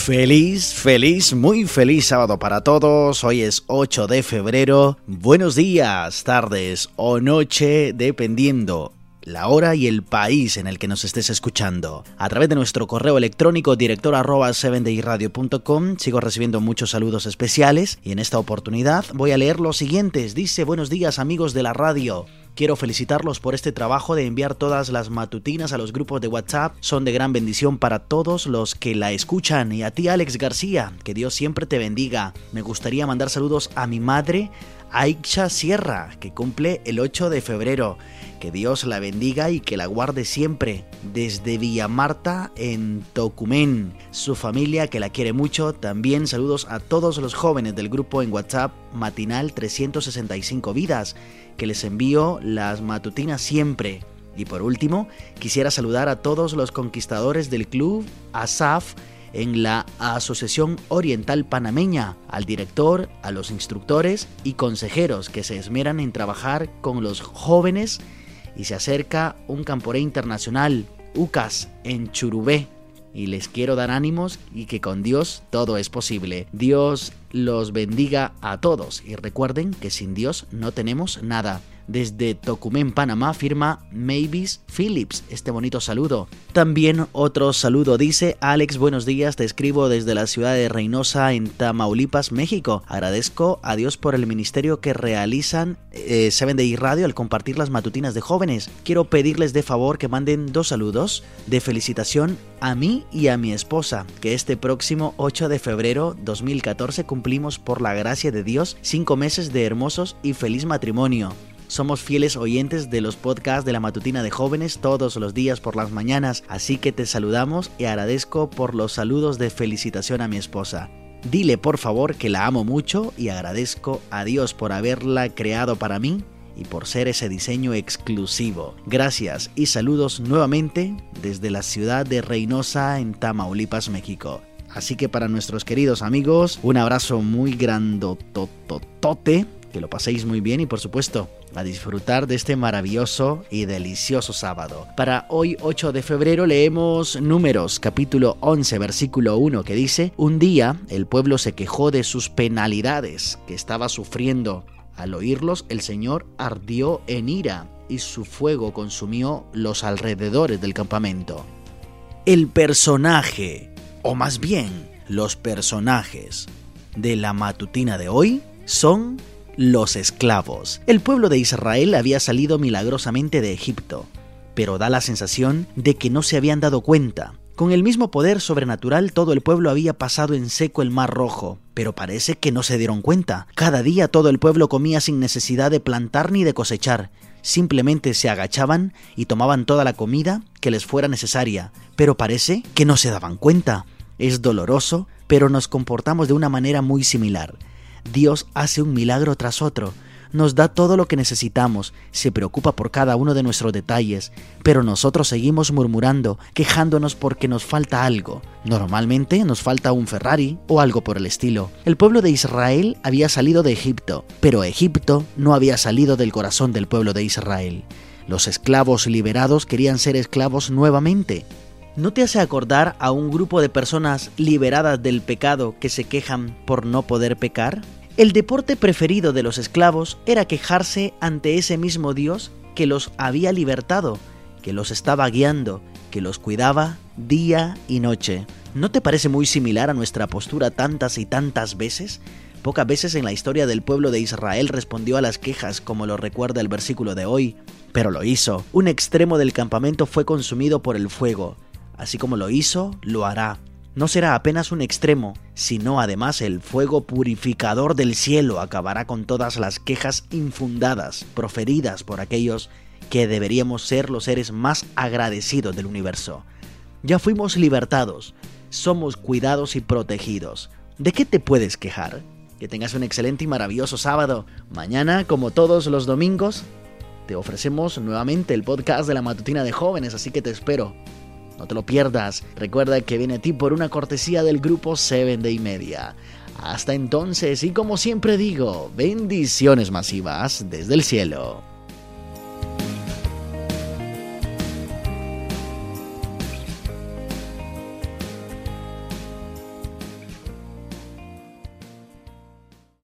Muy feliz sábado para todos. Hoy es 8 de febrero. Buenos días, tardes o noche, dependiendo la hora y el país en el que nos estés escuchando. A través de nuestro correo electrónico director@7dayradio.com sigo recibiendo muchos saludos especiales y en esta oportunidad voy a leer los siguientes. Dice: buenos días amigos de la radio. Quiero felicitarlos por este trabajo de enviar todas las matutinas a los grupos de WhatsApp. Son de gran bendición para todos los que la escuchan. Y a ti, Alex García, que Dios siempre te bendiga. Me gustaría mandar saludos a mi madre, Aixa Sierra, que cumple el 8 de febrero. Que Dios la bendiga y que la guarde siempre. Desde Villamarta, en Tocumen. Su familia, que la quiere mucho. También saludos a todos los jóvenes del grupo en WhatsApp Matinal 365 Vidas, que les envío las matutinas siempre. Y por último, quisiera saludar a todos los conquistadores del club ASAF en la Asociación Oriental Panameña, al director, a los instructores y consejeros que se esmeran en trabajar con los jóvenes, y se acerca un Camporé Internacional, UCAS, en Churubé, y les quiero dar ánimos y que con Dios todo es posible. Dios los bendiga a todos y recuerden que sin Dios no tenemos nada. Desde Tocumen, Panamá, firma Mavis Phillips este bonito saludo. También otro saludo dice: Alex, buenos días, te escribo desde la ciudad de Reynosa, en Tamaulipas, México. Agradezco a Dios por el ministerio que realizan 7day Radio al compartir las matutinas de jóvenes. Quiero pedirles de favor que manden 2 saludos de felicitación a mí y a mi esposa, que este próximo 8 de febrero 2014 cumplimos por la gracia de Dios 5 meses de hermosos y feliz matrimonio. Somos fieles oyentes de los podcasts de la matutina de jóvenes todos los días por las mañanas, así que te saludamos y agradezco por los saludos de felicitación a mi esposa. Dile por favor que la amo mucho y agradezco a Dios por haberla creado para mí y por ser ese diseño exclusivo. Gracias y saludos nuevamente desde la ciudad de Reynosa, en Tamaulipas, México. Así que para nuestros queridos amigos, un abrazo muy grandototote, que lo paséis muy bien y por supuesto a disfrutar de este maravilloso y delicioso sábado. Para hoy 8 de febrero leemos Números capítulo 11 versículo 1, que dice: un día el pueblo se quejó de sus penalidades que estaba sufriendo. Al oírlos, el Señor ardió en ira y su fuego consumió los alrededores del campamento. El personaje, o más bien los personajes de la matutina de hoy son los esclavos. El pueblo de Israel había salido milagrosamente de Egipto, pero da la sensación de que no se habían dado cuenta. Con el mismo poder sobrenatural, todo el pueblo había pasado en seco el Mar Rojo, pero parece que no se dieron cuenta. Cada día todo el pueblo comía sin necesidad de plantar ni de cosechar. Simplemente se agachaban y tomaban toda la comida que les fuera necesaria, pero parece que no se daban cuenta. Es doloroso, pero nos comportamos de una manera muy similar. Dios hace un milagro tras otro, nos da todo lo que necesitamos, se preocupa por cada uno de nuestros detalles, pero nosotros seguimos murmurando, quejándonos porque nos falta algo. Normalmente nos falta un Ferrari o algo por el estilo. El pueblo de Israel había salido de Egipto, pero Egipto no había salido del corazón del pueblo de Israel. Los esclavos liberados querían ser esclavos nuevamente. ¿No te hace acordar a un grupo de personas liberadas del pecado que se quejan por no poder pecar? El deporte preferido de los esclavos era quejarse ante ese mismo Dios que los había libertado, que los estaba guiando, que los cuidaba día y noche. ¿No te parece muy similar a nuestra postura tantas y tantas veces? Pocas veces en la historia del pueblo de Israel respondió a las quejas, como lo recuerda el versículo de hoy, pero lo hizo. Un extremo del campamento fue consumido por el fuego. Así como lo hizo, lo hará. No será apenas un extremo, sino además el fuego purificador del cielo acabará con todas las quejas infundadas proferidas por aquellos que deberíamos ser los seres más agradecidos del universo. Ya fuimos libertados, somos cuidados y protegidos. ¿De qué te puedes quejar? Que tengas un excelente y maravilloso sábado. Mañana, como todos los domingos, te ofrecemos nuevamente el podcast de la matutina de jóvenes, así que te espero. No te lo pierdas. Recuerda que viene a ti por una cortesía del grupo 7day Media. Hasta entonces, y como siempre digo, bendiciones masivas desde el cielo.